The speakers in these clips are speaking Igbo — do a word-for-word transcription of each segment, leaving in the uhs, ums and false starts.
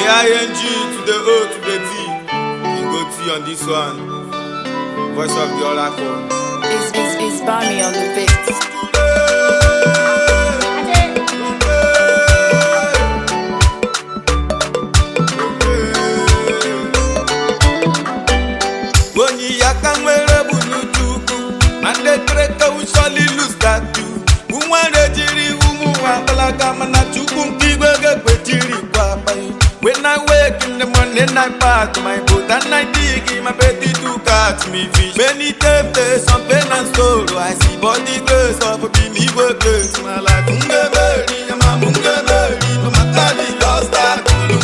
I N G to the O to the T. You go T on this one. Voice of the Oracle. It's, it's, it's Bami on the beat. We surely lose that too. When I wake in the morning, I pack my boat and I dig in my belly to catch me fish. Many temptations, some pain and sorrow. I see body grace of a believer grace. My life, munga berry, my munga berry. No matter the lost, I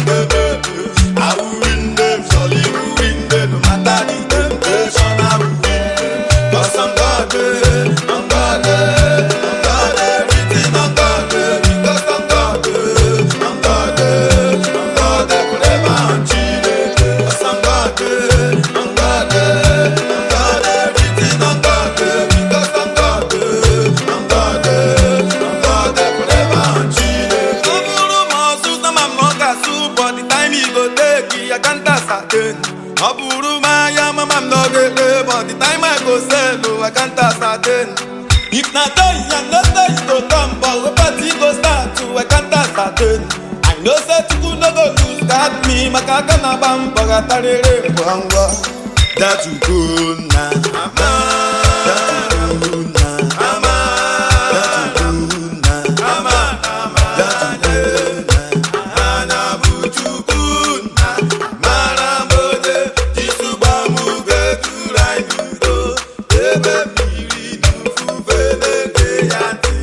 I will win them, surely will win them. No matter the temptation, I will win them. Cause I'm God, I'm God, I'm God, everything I'm God. Because I'm God, I'm God, I'm God, forever and chile. Cause I'm God, I'm God, I'm God, everything I'm God. Because I'm God, I'm God, I'm God, forever and chile. Aburu masu na mamoga su, but the time he go take, I can't ascertain. Aburu maya mama no get, but the time I go sell, I can't ascertain. If not die, I know say it go come, but we party go start to, I can't ascertain. I know say you no go lose that me, makaka na bamba gatarere mbwangwa. That you go na, ama. That you go na, ama. That you go na, ama, ama. That you go na, ana buchuku na, marambode, jisuba muge turai nudo, ebe miri nufu vele yanti.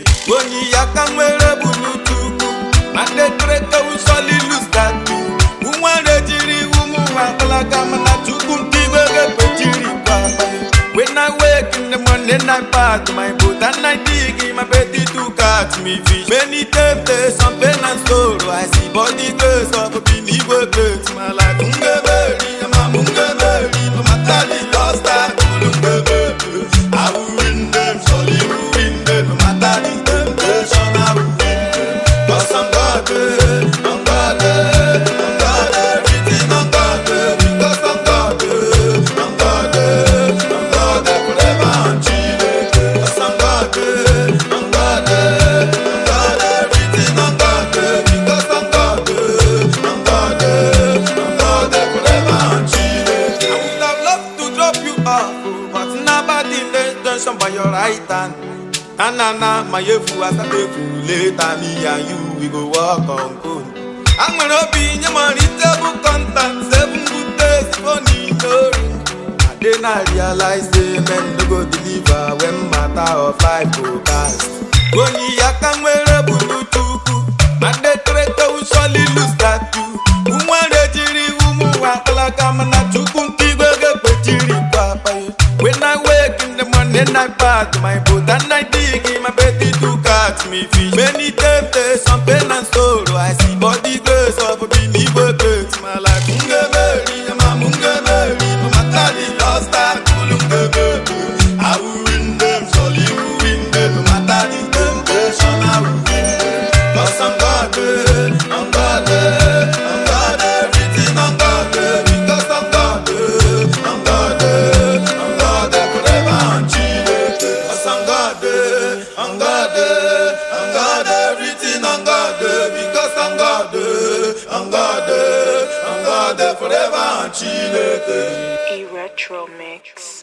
Woni yakamwere bulutuku, mande treke we surely lose that too. Umwane jiri umu wakalaga mana chukum tiwege pechiri papa. When I wake in the morning I pack my boat and I dig in my belly to catch me fish. Many temptations, some pain and sorrow. I see body grace of a believer grace. My life munga berry, my munga berry. No matter the lost I munga berry. I will win them, surely will win them. No matter the temptation I will win them. Cause I'm God, I'm God, I'm God, everything I'm God. Because I'm God, I'm God, I'm God, forever and chile. Cause I'm God, I'm God, I'm God, everything I'm God. Because I'm God, I'm God, I'm God, forever and chile. I would have loved to drop you off, but nobody intention by your right hand. Na na na, my yefu as a yefu. Later me and you we go walk on cone. I'm gonna be in your money table contact. Seven good days for need. And then I realize they men no go deliver when matter of life go cast. Goni yakamwere bulutuku, mande treke we surely lose that too. Umwane jiri umu wakala kama na chukum tiwege pechiri papa. When I wake in the morning I pack my boat and I dig in my belly to catch me fish. Many temptations, some pain and sorrow. I see body grace of a believer grace. My life munga berry, my munga berry. No matter the lost I munga berry. I will win them, surely will win them. No matter the temptation I will win them. Cause I'm God, I'm God, I'm God, everything I'm God. Because I'm God, I'm God, I'm God, forever and chile. Cause I'm God, I'm God, I'm God, everything I'm God. Because I'm God, I'm God, I'm God, forever and chile. E-Retro Mix.